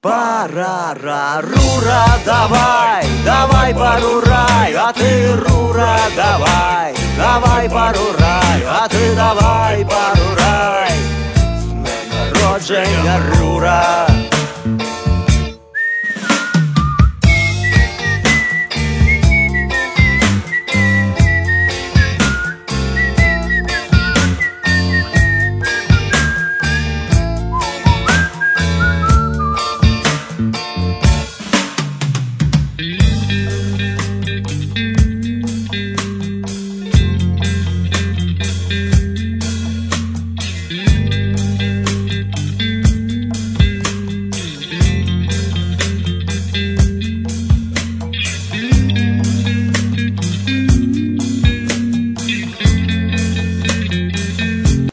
Парара, Рура, давай, давай порурай, а ты, Рура, давай, давай порурай, а ты давай порурай. З днем народження, Рура.